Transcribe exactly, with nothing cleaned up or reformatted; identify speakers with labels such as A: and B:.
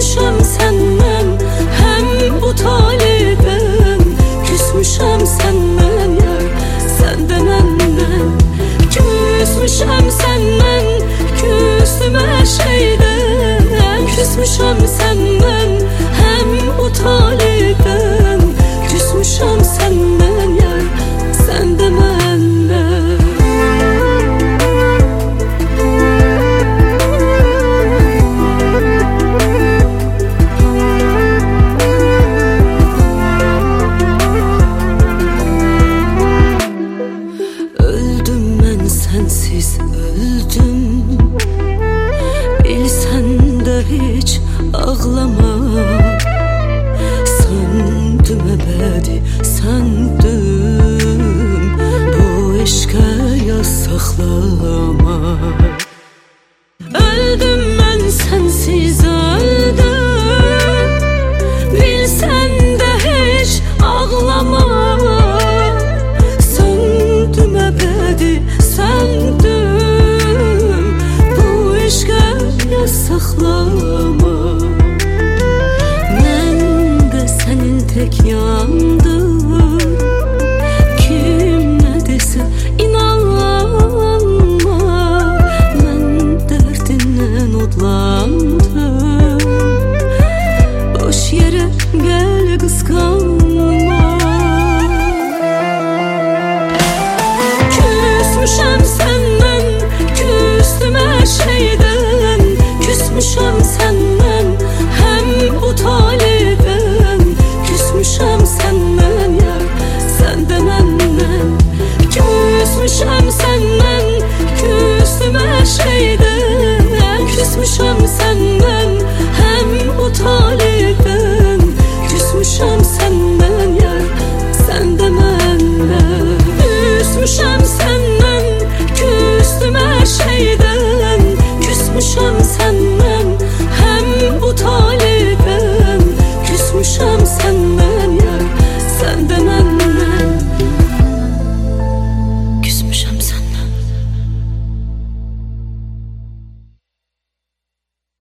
A: Küsmüşəm səndən, həm bu talibəm. Küsmüşəm səndən yar, sən də məndən. Küsmüşəm səndən, küstüm hər şeydən. Küsmüşəm səndən, həm bu talibəm. Küsmüşəm səndən yar, sən də məndən. Sensiz öldüm, bilsən də heç ağlama. Söndüm əbədi, söndüm, bu eşqə yaz saxlama. Öldüm mən sensiz öldüm, bilsən də heç ağlama. Söndüm əbədi, söndüm, bu eşqə yaz saxlama. Mən də sənin tək yandım, kim nə desə inanma. Mən dərdindən odlandım, boş yerə gəl qısqanma. Küsmüşəm səndən, küstüm hər şeydən. Küsmüşəm səndən,